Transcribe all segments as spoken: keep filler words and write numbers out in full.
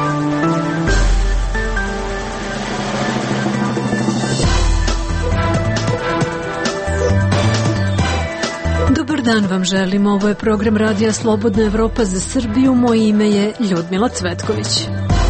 Dobar dan vam želim, ovo je program Radija Slobodna Evropa za Srbiju, moje ime je Ljudmila Cvetković.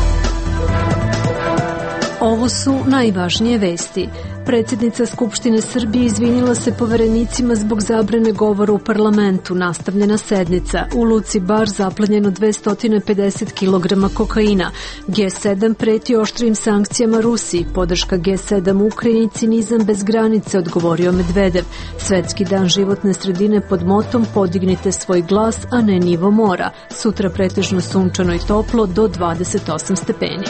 Ovo su najvažnije vesti. Predsjednica Skupštine Srbije izvinila se poverenicima zbog zabrane govora u parlamentu. Nastavljena sednica. U luci Bar zaplenjeno dvesta pedeset kilograma kokaina. Ge sedam preti oštrim sankcijama Rusiji. Podrška Ge sedam Ukrajini, cinizam bez granice, odgovorio Medvedev. Svetski dan životne sredine pod motom Podignite svoj glas, a ne nivo mora. Sutra pretežno sunčano i toplo do dvadeset osam stepeni.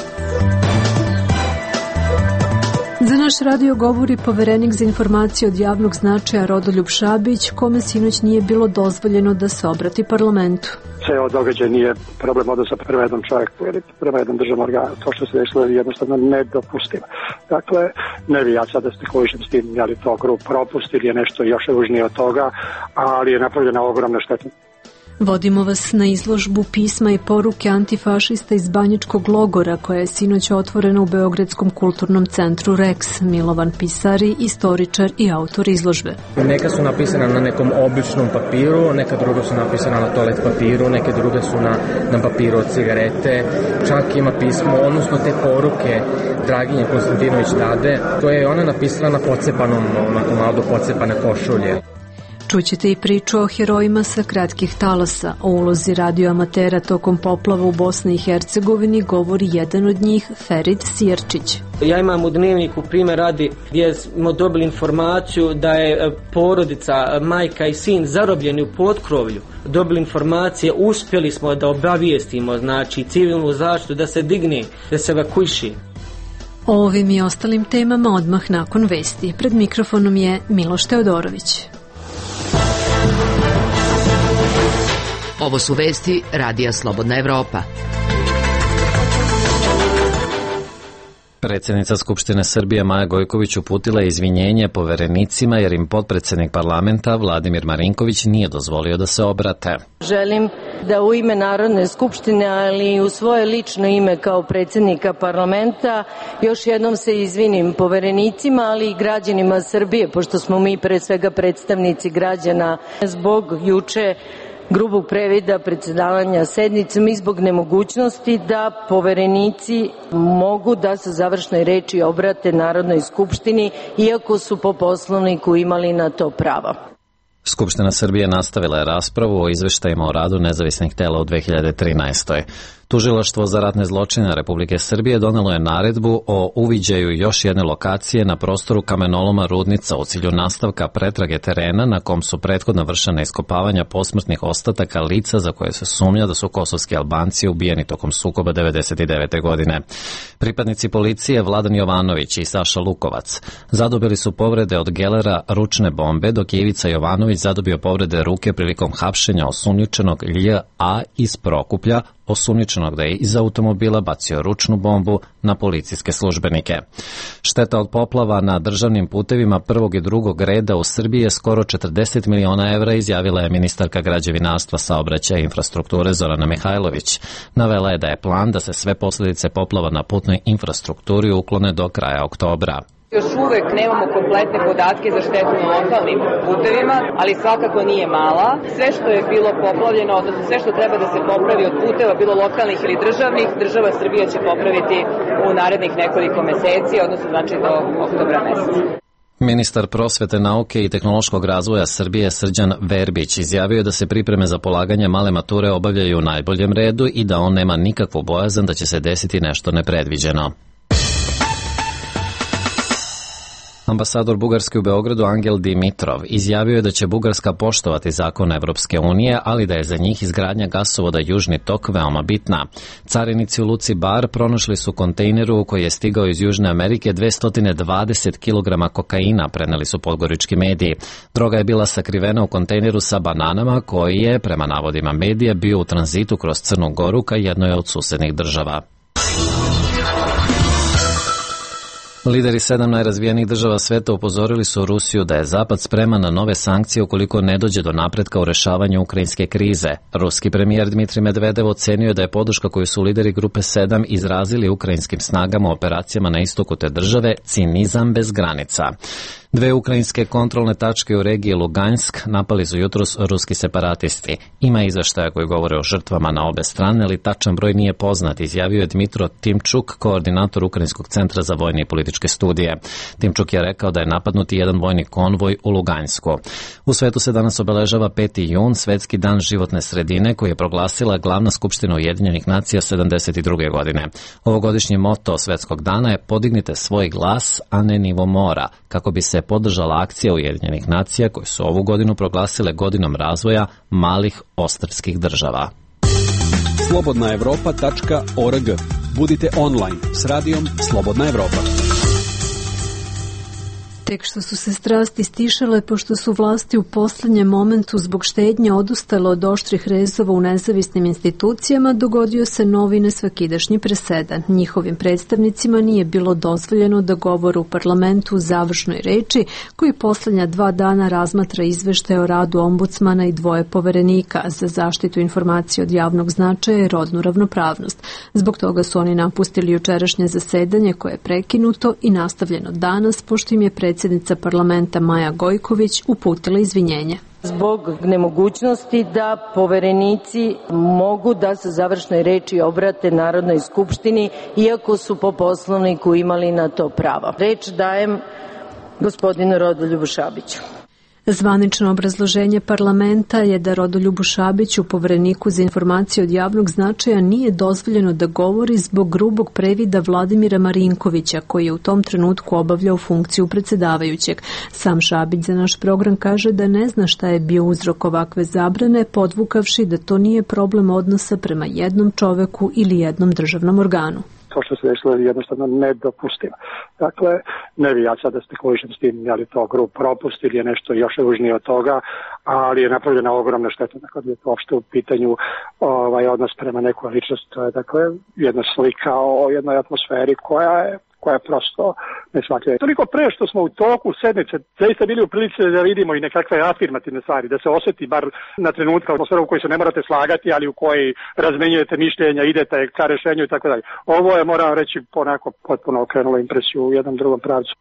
Za naš radio govori poverenik za informacije od javnog značaja Rodoljub Šabić, kome sinoć nije bilo dozvoljeno da se obrati parlamentu. Ceo događaj nije problem odnosa prema jednom čovjeku ili prema jednom državnom organu. To što se desilo je jednostavno nedopustivo. Dakle, ne bi ja sada spekulišem s tim, je li to grup propust ili je nešto još ružnije od toga, ali je napravljena ogromna šteta. Vodimo vas na izložbu pisma i poruke antifašista iz Banjičkog logora, koja je sinoć otvorena u Beogradskom kulturnom centru Rex. Milovan Pisari, istoričar i autor izložbe. Neka su napisana na nekom običnom papiru, neka druga su napisana na toalet papiru, neke druge su na, na papiru od cigarete. Čak ima pismo, odnosno te poruke Draginje Konstantinović Dade, to je ona napisala na pocepanom, onako malo do pocepane košulje. Čućete i priču o herojima sa kratkih talasa. O ulozi radioamatera tokom poplava u Bosni i Hercegovini govori jedan od njih, Ferid Sjerčić. Ja imam u dnevniku primjer radi gdje smo dobili informaciju da je porodica, majka i sin zarobljeni u potkrovlju. Dobili informacije, uspjeli smo da obavijestimo, znači civilnu zaštitu da se digne, da se evakuiše. O ovim i ostalim temama odmah nakon vesti. Pred mikrofonom je Miloš Teodorović. Ovo su vesti Radija Slobodna Evropa. Predsjednica Skupštine Srbije Maja Gojković uputila je izvinjenje poverenicima jer im potpredsjednik parlamenta Vladimir Marinković nije dozvolio da se obrate. Želim da u ime Narodne skupštine, ali i u svoje lično ime kao predsjednika parlamenta, još jednom se izvinim poverenicima, ali i građanima Srbije, pošto smo mi pre svega predstavnici građana, zbog juče grubog previda predsjedavanja sednicom i zbog nemogućnosti da poverenici mogu da se završnoj reči obrate Narodnoj skupštini, iako su po Poslovniku imali na to prava. Skupština Srbije nastavila je raspravu o izveštajima o radu nezavisnih tela u dve hiljade trinaestoj. Tužilaštvo za ratne zločine Republike Srbije donelo je naredbu o uviđaju još jedne lokacije na prostoru kamenoloma Rudnica u cilju nastavka pretrage terena na kom su prethodno vršena iskopavanja posmrtnih ostataka lica za koje se sumnja da su kosovski Albanci ubijeni tokom sukoba devedeset devete. godine. Pripadnici policije Vladan Jovanović i Saša Lukovac zadobili su povrede od gelera ručne bombe, dok je Ivica Jovanović zadobio povrede ruke prilikom hapšenja osumnjičenog Lj A iz Prokuplja, osumnjičenog da je iz automobila bacio ručnu bombu na policijske službenike. Šteta od poplava na državnim putevima prvog i drugog reda u Srbiji je skoro četrdeset miliona evra, izjavila je ministarka građevinarstva, saobraćaja i infrastrukture Zorana Mihajlović. Navela je da je plan da se sve posljedice poplava na putnoj infrastrukturi uklone do kraja oktobra. Još uvek nemamo kompletne podatke za štetu na lokalnim putevima, ali svakako nije mala. Sve što je bilo poplavljeno, odnosno sve što treba da se popravi od puteva, bilo lokalnih ili državnih, država Srbija će popraviti u narednih nekoliko meseci, odnosno znači do oktobra meseca. Ministar prosvete, nauke i tehnološkog razvoja Srbije Srđan Verbić izjavio da se pripreme za polaganje male mature obavljaju u najboljem redu i da on nema nikakvu bojazan da će se desiti nešto nepredviđeno. Ambasador Bugarske u Beogradu Angel Dimitrov izjavio je da će Bugarska poštovati zakon Evropske unije, ali da je za njih izgradnja gasovoda Južni tok veoma bitna. Carinici u luci Bar pronašli su kontejneru u koji je stigao iz Južne Amerike dvesta dvadeset kilograma kokaina, preneli su podgorički mediji. Droga je bila sakrivena u kontejneru sa bananama koji je, prema navodima medija, bio u tranzitu kroz Crnu Goru ka jednoj od susednih država. Lideri sedam najrazvijenijih država sveta upozorili su Rusiju da je Zapad spreman na nove sankcije ukoliko ne dođe do napretka u rešavanju ukrajinske krize. Ruski premijer Dmitrij Medvedev ocenio je da je podrška koju su lideri grupe sedam izrazili ukrajinskim snagama u operacijama na istoku te države cinizam bez granica. Dve ukrajinske kontrolne tačke u regiji Lugansk napali su jutros ruski separatisti. Ima izveštaja koji govore o žrtvama na obe strane, ali tačan broj nije poznat, izjavio je Dmitro Timčuk, koordinator Ukrajinskog centra za vojne i političke studije. Timčuk je rekao da je napadnuti jedan vojni konvoj u Lugansku. U svetu se danas obeležava peti jun, svetski dan životne sredine, koji je proglasila glavna skupština Ujedinjenih nacija sedamdeset druge godine. Ovogodišnji moto svetskog dana je "Podignite svoj glas, a ne nivo mora", kako bi se podržala akcija Ujedinjenih nacija koje su ovu godinu proglasile godinom razvoja malih ostrvskih država. slobodna evropa tačka org. Budite online s radijom Slobodna Evropa. Tek što su se strasti stišale, pošto su vlasti u poslednjem momentu zbog štednje odustale od oštrih rezova u nezavisnim institucijama, dogodio se novi nesvakidašnji presedan. Njihovim predstavnicima nije bilo dozvoljeno da govore u parlamentu u završnoj reči, koji poslednja dva dana razmatra izveštaje o radu ombudsmana i dvoje poverenika za zaštitu informacije od javnog značaja i rodnu ravnopravnost. Zbog toga su oni napustili jučerašnje zasedanje koje je prekinuto i nastavljeno danas, pošto im je predsjednica parlamenta Maja Gojković uputila izvinjenje. Zbog nemogućnosti da poverenici mogu da se završnoj reči obrate Narodnoj skupštini, iako su po Poslovniku imali na to pravo. Reč dajem gospodinu Rodoljubu Šabiću. Zvanično obrazloženje parlamenta je da Rodoljubu Šabiću, povereniku za informacije od javnog značaja, nije dozvoljeno da govori zbog grubog previda Vladimira Marinkovića, koji je u tom trenutku obavljao funkciju predsjedavajućeg. Sam Šabić za naš program kaže da ne zna šta je bio uzrok ovakve zabrane, podvukavši da to nije problem odnosa prema jednom čoveku ili jednom državnom organu. To što se desilo je jednostavno nedopustivo. Dakle, ne bi ja sada spekulišem s tim, je li to grup propust ili je nešto još ružnije od toga, ali je napravljena ogromna šteta. Dakle, je to uopšte u pitanju ovaj, odnos prema nekoj ličnosti. To je dakle jedna slika o jednoj atmosferi koja je koja je prosto nesvatljiva. Toliko pre što smo u toku sednice zaista bili u prilici da vidimo i nekakve afirmativne stvari, da se osjeti bar na trenutku atmosfera u kojoj se ne morate slagati, ali u kojoj razmenjujete mišljenja, idete ka rešenju i tako dalje. Ovo je, moram reći, onako potpuno okrenulo impresiju u jednom drugom pravcu.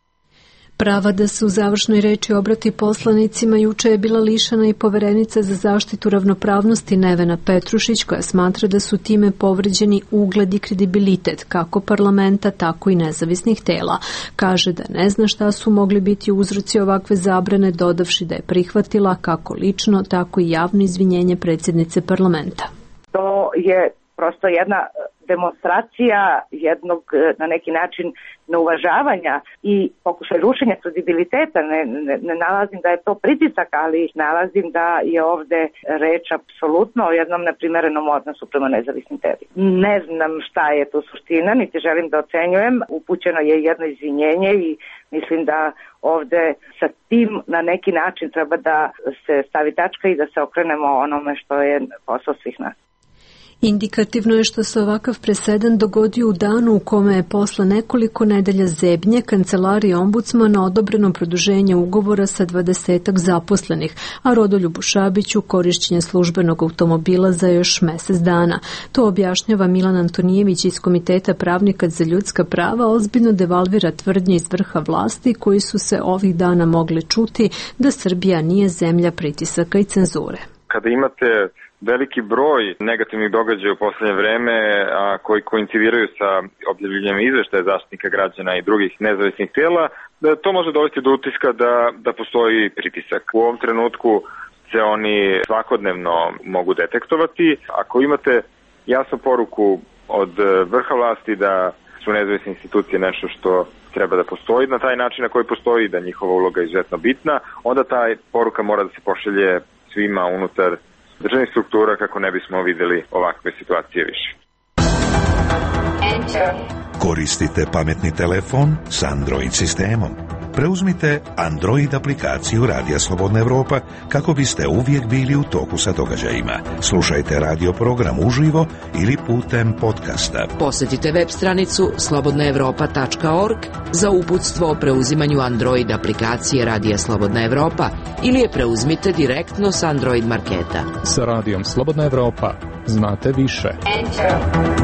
Prava da se u završnoj reči obrati poslanicima juče je bila lišena i poverenica za zaštitu ravnopravnosti Nevena Petrušić, koja smatra da su time povređeni ugled i kredibilitet kako parlamenta, tako i nezavisnih tela. Kaže da ne zna šta su mogli biti uzroci ovakve zabrane, dodavši da je prihvatila kako lično, tako i javno izvinjenje predsjednice parlamenta. To je prosto jedna demonstracija jednog na neki način neuvažavanja i pokušaj rušenja kredibiliteta. Ne, ne, ne nalazim da je to pritisak, ali nalazim da je ovde reč apsolutno o jednom neprimerenom odnosu prema nezavisnim telima. Ne znam šta je to suština, niti želim da ocenjujem. Upućeno je jedno izvinjenje i mislim da ovde sa tim na neki način treba da se stavi tačka i da se okrenemo onome što je posao svih nas. Indikativno je što se ovakav presedan dogodio u danu u kome je posle nekoliko nedelja zebnje kancelariji ombudsmana odobreno produženje ugovora sa dvadesetak zaposlenih, a Rodoljubu Šabiću korišćenje službenog automobila za još mesec dana. To objašnjava Milan Antonijević iz Komiteta pravnika za ljudska prava, ozbiljno devalvira tvrdnje iz vrha vlasti koji su se ovih dana mogli čuti da Srbija nije zemlja pritisaka i cenzure. Kada imate veliki broj negativnih događaja u poslednje vreme a, koji koincidiraju sa objavljanjem izveštaja Zaštitnika građana i drugih nezavisnih tela, da to može dovesti do utiska da, da postoji pritisak. U ovom trenutku se oni svakodnevno mogu detektovati. Ako imate jasnu poruku od vrha vlasti da su nezavisne institucije nešto što treba da postoji na taj način na koji postoji, da njihova uloga je izuzetno bitna, onda ta poruka mora da se pošalje svima unutar državnih struktura kako ne bismo videli ovakve situacije više. Koristite pametni telefon s Android sistemom. preuzmite Android aplikaciju Radija Slobodna Evropa kako biste uvijek bili u toku sa događajima. Slušajte radio program uživo ili putem podcasta. Posjetite web stranicu slobodna evropa tačka org za uputstvo o preuzimanju Android aplikacije Radija Slobodna Evropa ili je preuzmite direktno s Android marketa. Sa Radijom Slobodna Evropa znate više. Enter.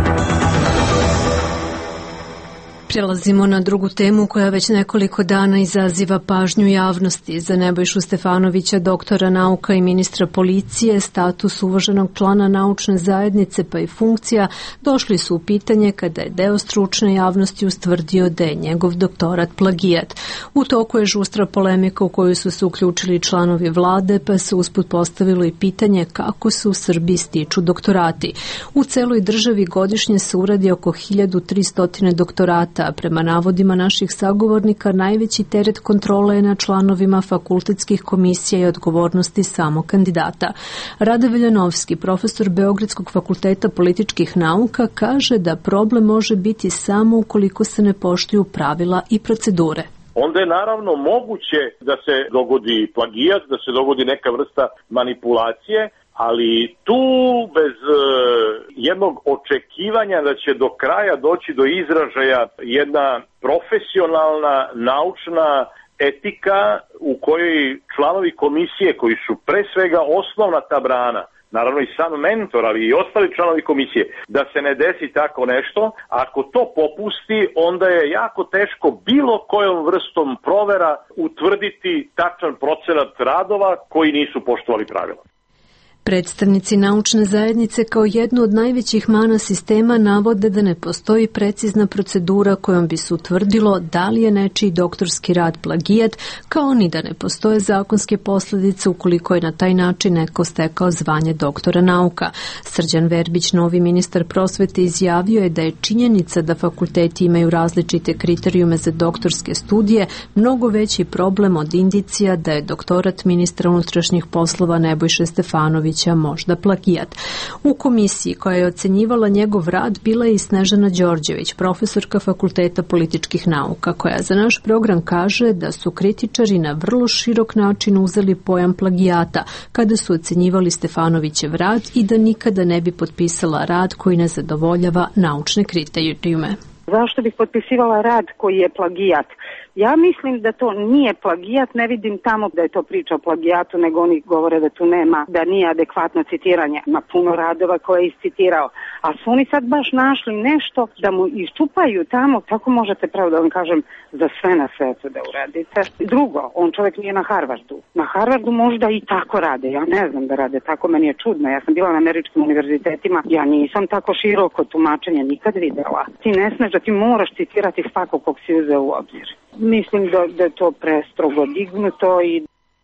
Prelazimo na drugu temu koja već nekoliko dana izaziva pažnju javnosti. Za Nebojšu Stefanovića, doktora nauka i ministra policije, status uvaženog člana naučne zajednice pa i funkcija došli su u pitanje kada je deo stručne javnosti ustvrdio da je njegov doktorat plagijat. U toku je žustra polemika u koju su se uključili članovi vlade, pa se usput postavilo i pitanje kako se u Srbiji stiču doktorati. U celoj državi godišnje se uradi oko hiljadu tristo doktorata, a prema navodima naših sagovornika najveći teret kontrole je na članovima fakultetskih komisija i odgovornosti samo kandidata. Rade Veljanovski, profesor Beogradskog fakulteta političkih nauka, kaže da problem može biti samo ukoliko se ne poštuju pravila i procedure. Onda je naravno moguće da se dogodi plagijat, da se dogodi neka vrsta manipulacije, ali tu bez e, jednog očekivanja da će do kraja doći do izražaja jedna profesionalna, naučna etika u kojoj članovi komisije, koji su pre svega osnovna ta brana, naravno i sam mentor, ali i ostali članovi komisije, da se ne desi tako nešto. Ako to popusti, onda je jako teško bilo kojom vrstom provera utvrditi tačan procenat radova koji nisu poštovali pravila. Predstavnici naučne zajednice kao jednu od najvećih mana sistema navode da ne postoji precizna procedura kojom bi se utvrdilo da li je nečiji doktorski rad plagijat, kao ni da ne postoje zakonske posljedice ukoliko je na taj način neko stekao zvanje doktora nauka. Srđan Verbić, novi ministar prosvete, izjavio je da je činjenica da fakulteti imaju različite kriterijume za doktorske studije mnogo veći problem od indicija da je doktorat ministra unutrašnjih poslova Nebojše Stefanovića možda plagijat. U komisiji koja je ocenjivala njegov rad bila je i Snežana Đorđević, profesorka Fakulteta političkih nauka, koja za naš program kaže da su kritičari na vrlo širok način uzeli pojam plagijata kada su ocenjivali Stefanovićev rad i da nikada ne bi potpisala rad koji ne zadovoljava naučne kriterijume. Zašto bih potpisivala rad koji je plagijat? Ja mislim da to nije plagijat, ne vidim tamo da je to priča o plagijatu, nego oni govore da tu nema, da nije adekvatno citiranje. Ima puno radova koje je iscitirao, a su oni sad baš našli nešto da mu iščupaju tamo, tako možete pravo da vam kažem za sve na svetu da uradite. Drugo, on čovjek nije na Harvardu. Na Harvardu možda i tako rade, ja ne znam da rade tako, meni je čudno, ja sam bila na američkim univerzitetima, ja nisam tako široko tumačenje nikad videla. Ti ne smeš da ti moraš citirati svakog kog si uzeo u obzir. Mislim da, da je to prestrogo dignuto i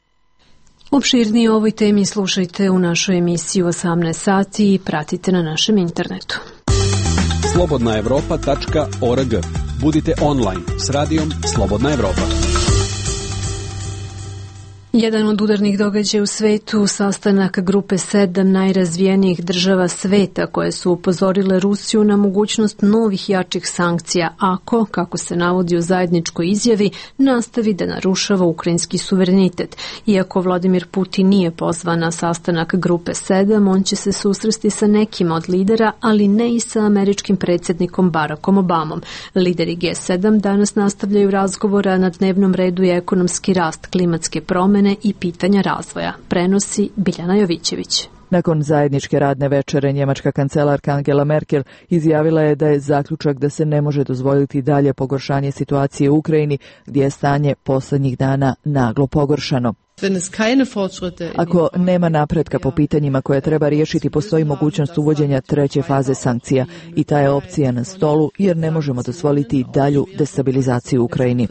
Opširnije o ovoj temi slušajte u našoj emisiji u osamnaest sati i pratite na našem internetu. slobodna evropa tačka org. Budite online s radijom Slobodna Evropa. Jedan od udarnih događaja u svetu, sastanak grupe sedam najrazvijenijih država sveta koje su upozorile Rusiju na mogućnost novih jačih sankcija ako, kako se navodi u zajedničkoj izjavi, nastavi da narušava ukrajinski suverenitet. Iako Vladimir Putin nije pozvan na sastanak grupe sedam, on će se susresti sa nekima od lidera, ali ne i sa američkim predsjednikom Barackom Obamom. Lideri G sedam danas nastavljaju razgovore, a na dnevnom redu je ekonomski rast, klimatske promjene i pitanja razvoja, prenosi Biljana Jovićević. Nakon zajedničke radne večere, njemačka kancelarka Angela Merkel izjavila je da je zaključak da se ne može dozvoliti dalje pogoršanje situacije u Ukrajini, gdje je stanje posljednjih dana naglo pogoršano. Ako nema napretka po pitanjima koje treba riješiti, postoji mogućnost uvođenja treće faze sankcija i ta je opcija na stolu jer ne možemo dozvoliti dalju destabilizaciju u Ukrajini.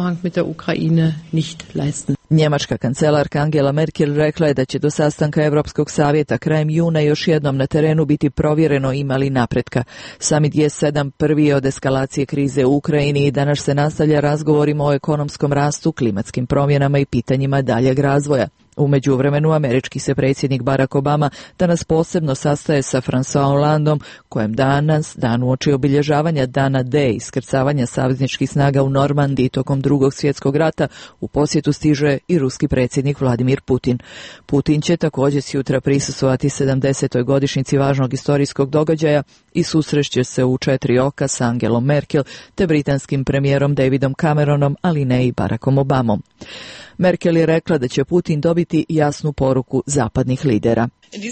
Njemačka kancelarka Angela Merkel rekla je da će do sastanka Europskog savjeta krajem juna još jednom na terenu biti provjereno ima li napretka. Samit G sedam prvi je od eskalacije krize u Ukrajini i danas se nastavlja razgovorima o ekonomskom rastu, klimatskim promjenama i pitanjima daljeg razvoja. U međuvremenu američki se predsjednik Barack Obama danas posebno sastaje sa François Hollandom, kojem danas, dan uoči obilježavanja dana D iskrcavanja savezničkih snaga u Normandiji tokom drugog svjetskog rata, u posjetu stiže i ruski predsjednik Vladimir Putin. Putin će također sutra prisustvovati sedamdesetoj godišnjici važnog istorijskog događaja i susrešće se u četiri oka s Angelom Merkel te britanskim premijerom Davidom Cameronom, ali ne i Barackom Obamom. Merkel je rekla da će Putin dobiti jasnu poruku zapadnih lidera.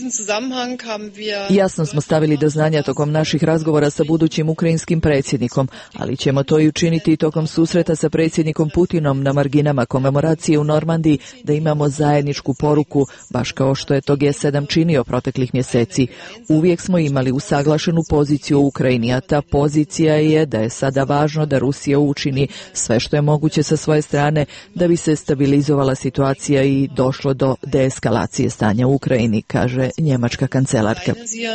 Jasno smo stavili do znanja tokom naših razgovora sa budućim ukrajinskim predsjednikom, ali ćemo to i učiniti tokom susreta sa predsjednikom Putinom na marginama komemoracije u Normandiji, da imamo zajedničku poruku, baš kao što je to G sedam činio proteklih mjeseci. Uvijek smo imali usaglašenu poziciju u Ukrajini, a ta pozicija je da je sada važno da Rusija učini sve što je moguće sa svoje strane da bi se stabilizovala situacija i došlo do deeskalacije stanja u Ukrajini, kaže njemačka kancelarka.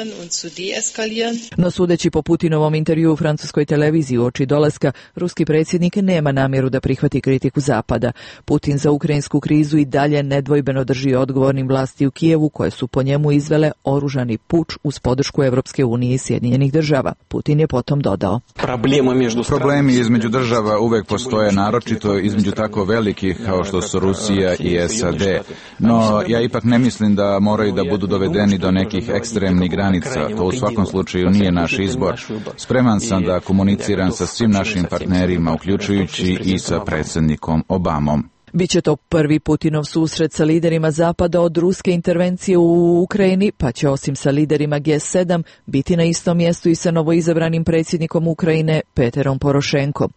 No sudeći po Putinovom intervju u francuskoj televiziji uoči dolaska, ruski predsjednik nema namjeru da prihvati kritiku Zapada. Putin za ukrajinsku krizu i dalje nedvojbeno drži odgovornim vlasti u Kijevu, koje su po njemu izvele oružani puč uz podršku Evropske unije i Sjedinjenih država. Putin je potom dodao: Problemi između država uvek postoje, naročito između tako velikih kao što su Rusija i S A D. No ja ipak ne mislim da moraju da budu dovedeni do nekih ekstremnih granica. To u svakom slučaju nije naš izbor. Spreman sam da komuniciram sa svim našim partnerima, uključujući i sa predsjednikom Obamom. Biće to prvi Putinov susret sa liderima Zapada od ruske intervencije u Ukrajini, pa će osim sa liderima G sedam biti na istom mjestu i sa novoizabranim predsjednikom Ukrajine Peterom Porošenkom.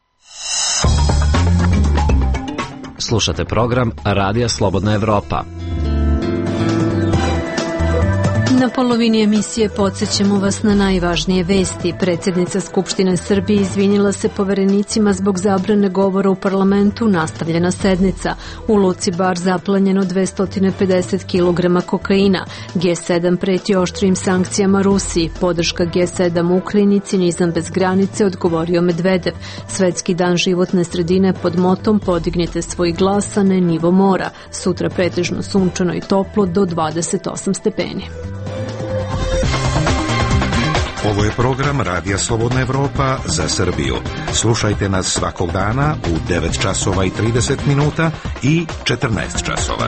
Slušate program Radija Slobodna Evropa. Na polovini emisije podsjećamo vas na najvažnije vesti. Predsjednica Skupštine Srbije izvinila se poverenicima zbog zabrane govora u parlamentu, nastavljena sednica. U Luci Bar zaplenjeno dvesta pedeset kilograma kokaina. G sedam preti oštrijim sankcijama Rusiji. Podrška G sedam Ukrajini, cinizam bez granice, odgovorio Medvedev. Svetski dan životne sredine pod motom Podignite svoj glas, a ne nivo mora. Sutra pretežno sunčano i toplo do dvadeset osam stepeni. Ovo je program Radija Slobodna Evropa za Srbiju. Slušajte nas svakog dana u devet časova i trideset minuta i četrnaest časova.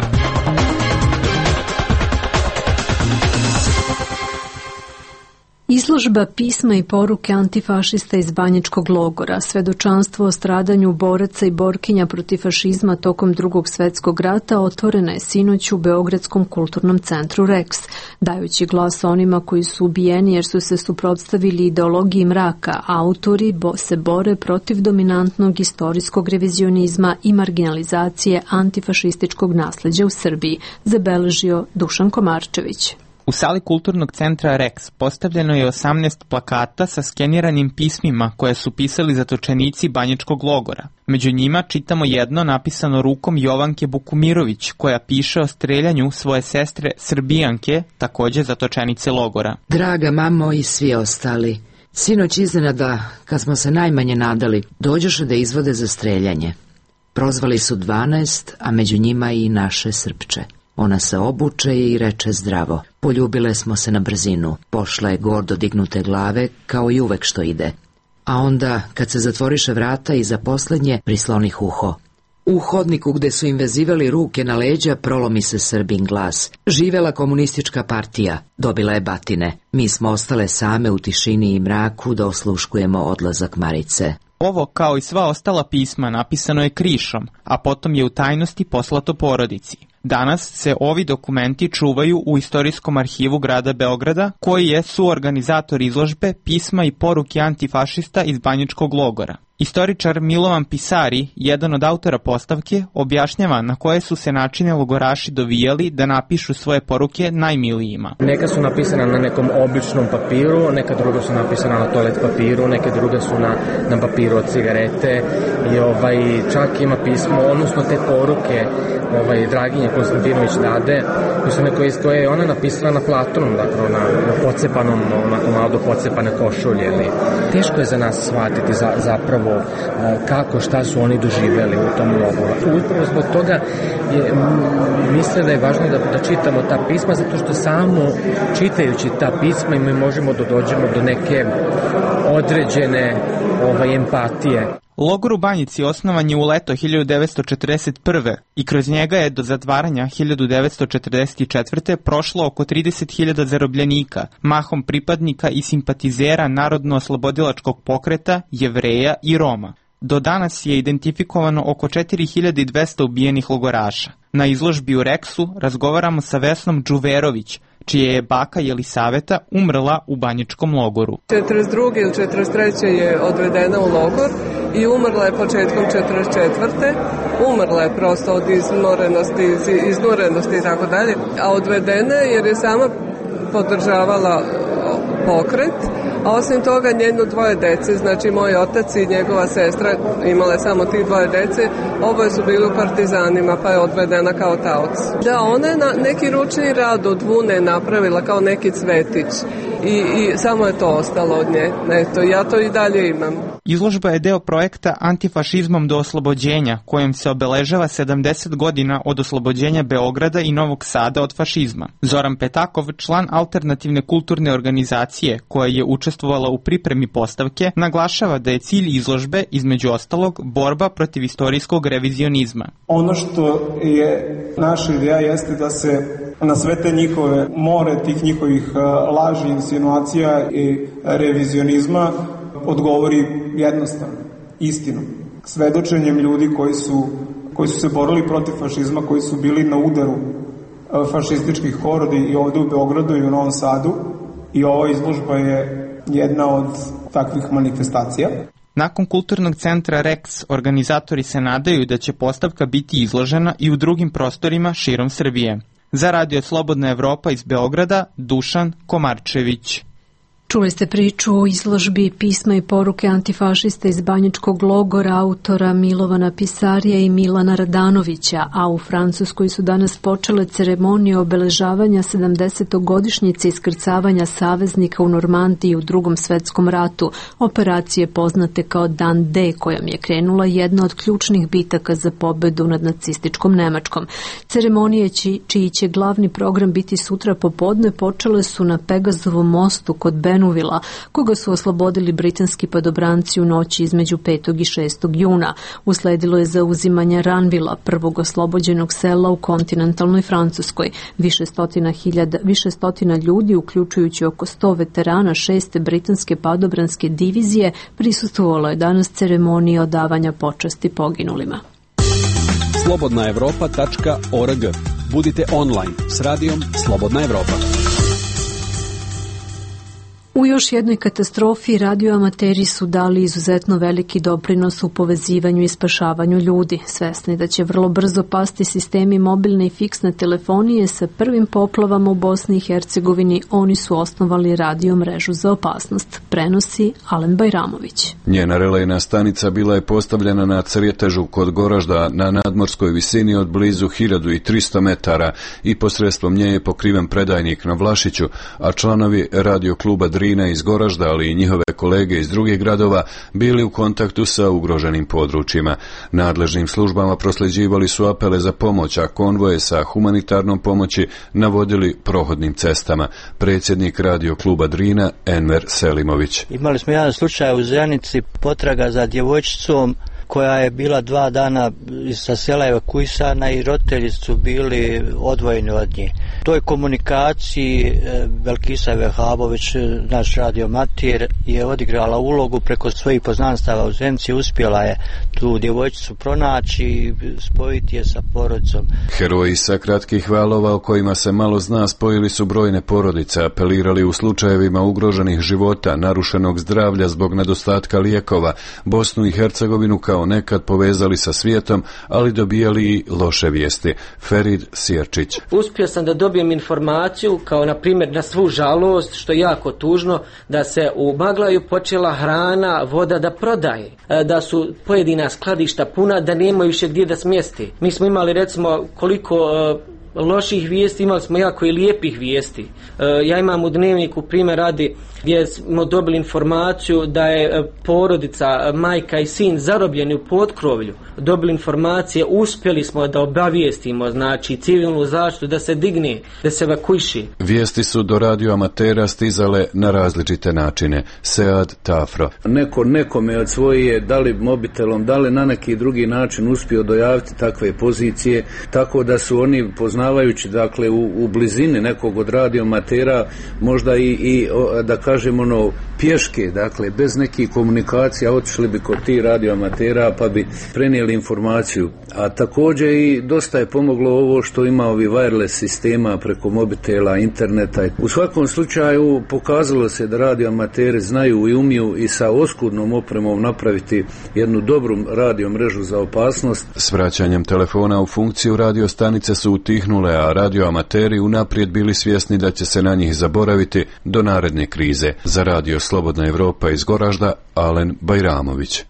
Izložba pisma i poruke antifašista iz Banjičkog logora, svedočanstvo o stradanju boraca i borkinja protiv fašizma tokom drugog svjetskog rata, otvorena je sinoć u Beogradskom kulturnom centru Rex, dajući glas onima koji su ubijeni jer su se suprotstavili ideologiji mraka. Autori bo se bore protiv dominantnog istorijskog revizionizma i marginalizacije antifašističkog nasleđa u Srbiji, zabeležio Dušan Komarčević. U sali kulturnog centra Rex postavljeno je osamnaest plakata sa skeniranim pismima koje su pisali zatočenici Banjičkog logora. Među njima čitamo jedno napisano rukom Jovanke Bukumirović, koja piše o streljanju svoje sestre Srbijanke, također zatočenice logora. Draga mamo i svi ostali, sinoć iznenada, kad smo se najmanje nadali, dođoše da izvode za streljanje. Prozvali su dvanaest, a među njima i naše Srpče. Ona se obuče i reče zdravo. Poljubile smo se na brzinu. Pošla je gordo dignute glave, kao i uvek što ide. A onda, kad se zatvoriše vrata i za poslednje, prislonih uho. U hodniku gde su im vezivali ruke na leđa, prolomi se Srbin glas. Živela komunistička partija, dobila je batine. Mi smo ostale same u tišini i mraku da osluškujemo odlazak Marice. Ovo, kao i sva ostala pisma, napisano je krišom, a potom je u tajnosti poslato porodici. Danas se ovi dokumenti čuvaju u Istorijskom arhivu grada Beograda, koji je suorganizator izložbe Pisma i poruke antifašista iz Banjičkog logora. Istoričar Milovan Pisari, jedan od autora postavke, objašnjava na koje su se načine logoraši dovijali da napišu svoje poruke najmilijima. Neka su napisana na nekom običnom papiru, neka druga su napisana na toalet papiru, neke druge su na, na papiru od cigarete i ovaj, čak ima pismo, odnosno te poruke ovaj, Draginje Konstantinović Dade, koje, koje je ona napisala na Platonom, dakle na, na pocepanom, onako malo do pocepane košulje. Ali teško je za nas shvatiti za, zapravo zapravo kako, šta su oni doživeli u tom logoru. Upravo zbog toga je, mislim da je važno da, da čitamo ta pisma, zato što samo čitajući ta pisma i mi možemo da dođemo do neke određene ovaj, empatije. Logor u Banjici osnovan je u leto hiljadu devetsto četrdeset prve. i kroz njega je do zatvaranja hiljadu devetsto četrdeset četvrte prošlo oko trideset hiljada zarobljenika, mahom pripadnika i simpatizera Narodno-oslobodilačkog pokreta, Jevreja i Roma. Do danas je identifikovano oko četiri hiljade dvesta ubijenih logoraša. Na izložbi u Reksu razgovaramo sa Vesnom Đuverović, čije je baka Jelisaveta umrla u banjičkom logoru. četrdeset druge ili četrdeset treće je odvedena u logor i umrla je početkom četrdeset četvrte Umrla je prosto od izmorenosti, iznurenosti i tako dalje, a odvedena je jer je sama podržavala pokret, a osim toga njeno dvoje dece, znači moj otac i njegova sestra, imale samo ti dvoje dece, oboje su bili u partizanima, pa je odvedena kao taoc. Da, ona je na neki ručni rad od vune napravila kao neki cvetić i, i samo je to ostalo od nje. Eto, ja to i dalje imam. Izložba je deo projekta Antifašizmom do oslobođenja, kojim se obeležava sedamdeset godina od oslobođenja Beograda i Novog Sada od fašizma. Zoran Petakov, član alternativne kulturne organizacije koja je učestvovala u pripremi postavke, naglašava da je cilj izložbe, između ostalog, borba protiv istorijskog revizionizma. Ono što je naša ideja jeste da se na sve te njihove more tih njihovih laži, insinuacija i revizionizma odgovori jednostavno, istinom. Svedočenjem ljudi koji su, koji su se borili protiv fašizma, koji su bili na udaru fašističkih horodi i ovde u Beogradu i u Novom Sadu, i ova izložba je jedna od takvih manifestacija. Nakon kulturnog centra Reks, organizatori se nadaju da će postavka biti izložena i u drugim prostorima širom Srbije. Za Radio Slobodna Evropa iz Beograda, Dušan Komarčević. Čuli ste priču o izložbi pisma i poruke antifašista iz banjičkog logora autora Milovana Pisarija i Milana Radanovića, a u Francuskoj su danas počele ceremonije obeležavanja sedamdesetogodišnjice iskrcavanja saveznika u Normandiji u Drugom svetskom ratu, operacije poznate kao Dan D, kojom je krenula jedna od ključnih bitaka za pobedu nad nacističkom Nemačkom. Ceremonije čiji će glavni program biti sutra popodne počele su na Pegazovom mostu kod Ben Uvila, koga su oslobodili britanski padobranci u noći između petog i šestog juna. Usledilo je zauzimanje Ranvila, prvog oslobođenog sela u kontinentalnoj Francuskoj. Više stotina, hiljada, više stotina ljudi, uključujući oko sto veterana šeste britanske padobranske divizije, prisustvovalo je danas ceremoniji odavanja počasti poginulima. slobodna evropa tačka org. Budite online s radijom Slobodna Evropa. U još jednoj katastrofi radioamateri su dali izuzetno veliki doprinos u povezivanju i spašavanju ljudi. Svesni da će vrlo brzo pasti sistemi mobilne i fiksne telefonije sa prvim poplavama u Bosni i Hercegovini, oni su osnovali radio mrežu za opasnost. Prenosi Alen Bajramović. Njena relejna stanica bila je postavljena na Crjetežu kod Goražda na nadmorskoj visini od blizu hiljadu trista metara i posredstvom nje je pokriven predajnik na Vlašiću, a članovi radio kluba Drina iz Goražda, ali i njihove kolege iz drugih gradova bili u kontaktu sa ugroženim područjima. Nadležnim službama prosljeđivali su apele za pomoć, a konvoje sa humanitarnom pomoći navodili prohodnim cestama. Predsjednik radio kluba Drina Enver Selimović. Imali smo jedan slučaj u Zjanici, potraga za djevojčicom koja je bila dva dana sa sela evakuisana i roditelji su bili odvojeni od nje. U toj komunikaciji Belkisa Vehabović, naš radiomatir, je odigrala ulogu preko svojih poznanstava u Zenici, uspjela je tu djevojčicu pronaći i spojiti je sa porodicom. Heroji sa kratkih valova o kojima se malo zna spojili su brojne porodice, apelirali u slučajevima ugroženih života, narušenog zdravlja zbog nedostatka lijekova, Bosnu i Hercegovinu kao nekad povezali sa svijetom, ali dobijali i loše vijesti. Ferid Sjerčić. Uspio sam da dobijem informaciju, kao na primjer na svu žalost, što je jako tužno, da se u Maglaju počela hrana, voda da prodaje, da su pojedina skladišta puna, da nemaju više gdje da smjesti. Mi smo imali recimo koliko loših vijesti, imali smo jako i lijepih vijesti. Ja imam u dnevniku primjer radi gdje smo dobili informaciju da je porodica, majka i sin zarobljeni u potkrovlju. Dobili informacije, uspjeli smo da obavijestimo, znači civilnu zaštitu da se digne, da se evakuiši. Vijesti su do radio amatera stizale na različite načine. Sead Tafra. Neko nekome od svoje, da li mobitelom, da li na neki drugi način uspio dojaviti takve pozicije, tako da su oni poznavajući, dakle, u, u blizini nekog od radio amatera, možda i, i da kažemo ono, pješke, dakle, bez nekih komunikacija otišli bi kod ti radio amatera pa bi prenijeli informaciju. A također i dosta je pomoglo ovo što ima ovi wireless sistema preko mobitela, interneta. U svakom slučaju pokazalo se da radio amateri znaju i umiju i sa oskudnom opremom napraviti jednu dobru radio mrežu za opasnost. S vraćanjem telefona u funkciju radio stanice su utihnule, a radio amateri unaprijed bili svjesni da će se na njih zaboraviti do naredne krize. Za radio Slobodna Evropa iz Goražda, Alen Bajramović.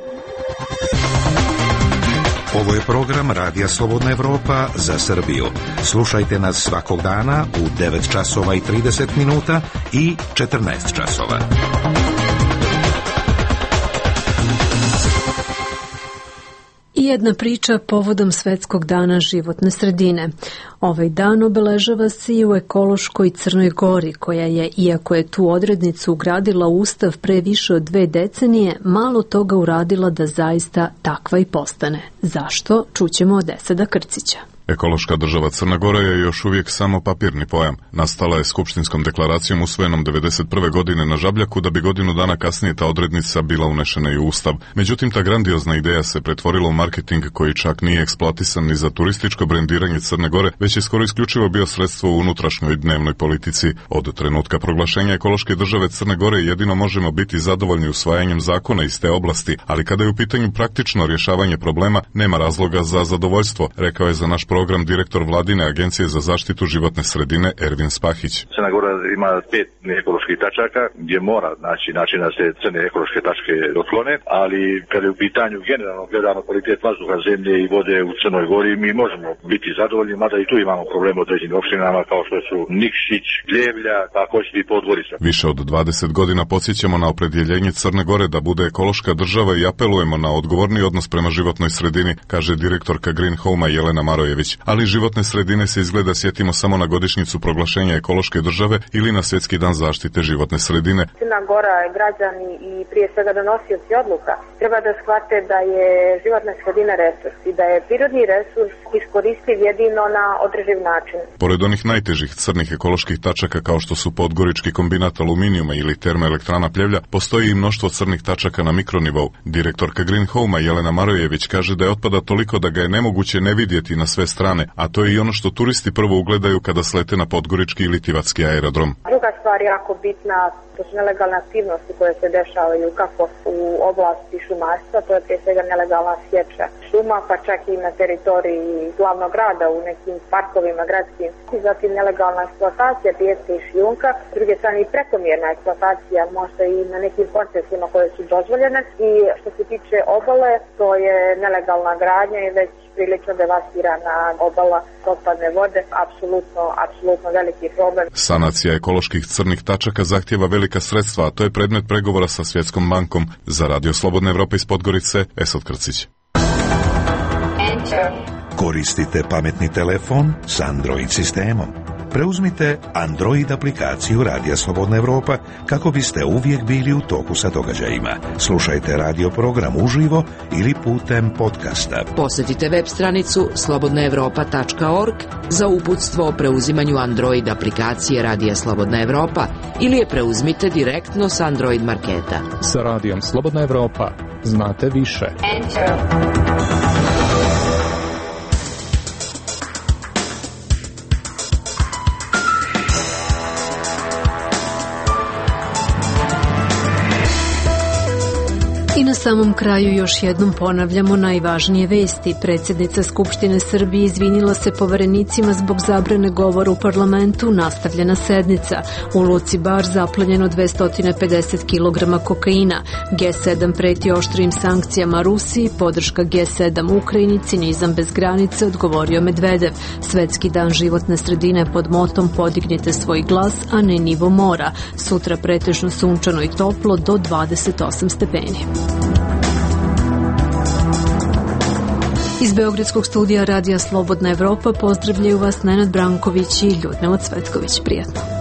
Ovo je program Radija Slobodna Evropa za Srbiju. Slušajte nas svakog dana u devet časova i trideset minuta i četrnaest časova. I jedna priča povodom Svetskog dana životne sredine. Ovaj dan obeležava se i u ekološkoj Crnoj Gori, koja je, iako je tu odrednicu ugradila u Ustav pre više od dve decenije, malo toga uradila da zaista takva i postane. Zašto? Čućemo od Esada Krcića. Ekološka država Crna Gora je još uvijek samo papirni pojam. Nastala je skupštinskom deklaracijom usvojenom devedeset prve godine na Žabljaku, da bi godinu dana kasnije ta odrednica bila unešena i u Ustav. Međutim, ta grandiozna ideja se pretvorila u marketing koji čak nije eksploatisan ni za turističko brendiranje Crne Gore, već je skoro isključivo bio sredstvo u unutrašnjoj dnevnoj politici. Od trenutka proglašenja ekološke države Crne Gore jedino možemo biti zadovoljni usvajanjem zakona iz te oblasti, ali kada je u pitanju praktično rješavanje problema, nema razloga za zadovoljstvo, rekao je za naš program direktor Vladine agencije za zaštitu životne sredine Ervin Spahić. Crna Gora ima pet ekoloških tačaka gdje mora naći način da se crne ekološke tačke otklone, ali kada je u pitanju generalno gledano kvalitet vazduha, zemlje i vode u Crnoj Gori, mi možemo biti zadovoljni, mada i tu imamo problem u određenim opštinama kao što su Nikšić, Gljevlja, također i Podgorica. Više od dvadeset godina podsjećamo na opredjeljenje Crne Gore da bude ekološka država i apelujemo na odgovorni odnos prema životnoj sredini, kaže direktorka Green Home-a Jelena Marojević. Ali životne sredine se izgleda sjetimo samo na godišnjicu proglašenja ekološke države ili na Svjetski dan zaštite životne sredine. Crna Gora, građani i prije svega donosioci odluka treba da shvate da je životna sredina resurs i da je prirodni resurs iskoristiv jedino na održiv način. Pored onih najtežih crnih ekoloških tačaka kao što su Podgorički kombinat aluminijuma ili termoelektrana Pljevlja, postoji i mnoštvo crnih tačaka na mikronivou. Direktorka Green Home-a Jelena Marojević kaže da je otpada toliko da ga je nemoguće ne vidjeti na sve strane, a to je i ono što turisti prvo ugledaju kada slete na Podgorički ili Tivatski aerodrom. Druga stvar jako bitna, to su nelegalne aktivnosti koje se dešavaju kako u oblasti šumarstva, to je prije svega nelegalna sječa šuma, pa čak i na teritoriji glavnog grada u nekim parkovima gradskim. I zatim nelegalna eksploatacija pijeska i šljunka, s druge strane i prekomjerna eksploatacija možda i na nekim koncesijama koje su dozvoljene. I što se tiče obale, to je nelegalna gradnja i već prilično devastirana obala, otpadne vode, apsolutno, apsolutno veliki problem. Sanacija ekoloških crnih tačaka zahtjeva velika sredstva, a to je predmet pregovora sa Svjetskom bankom. Za Radio Slobodna Evropa iz Podgorice, Esad Krcić. Koristite pametni telefon s Android sistemom. Preuzmite Android aplikaciju Radija Slobodna Evropa kako biste uvijek bili u toku sa događajima. Slušajte radio program uživo ili putem podcasta. Posjetite web stranicu slobodna evropa tačka org za uputstvo o preuzimanju Android aplikacije Radija Slobodna Evropa ili je preuzmite direktno s Android marketa. Sa Radijom Slobodna Evropa znate više. Enter. I na samom kraju još jednom ponavljamo najvažnije vesti. Predsjednica Skupštine Srbije izvinila se poverenicima zbog zabrane govora u parlamentu, nastavljena sednica. U Luci Bar zaplenjeno dvesta pedeset kilograma kokaina. Ge sedam preti oštrim sankcijama Rusiji, podrška Ge sedam Ukrajini, cinizam bez granice, odgovorio Medvedev. Svetski dan životne sredine pod motom Podignite svoj glas, a ne nivo mora. Sutra pretežno sunčano i toplo do dvadeset osam stepeni. Iz Beogradskog studija Radija Slobodna Evropa pozdravljaju vas Nenad Branković i Ljudmila Cvetković. Prijatno.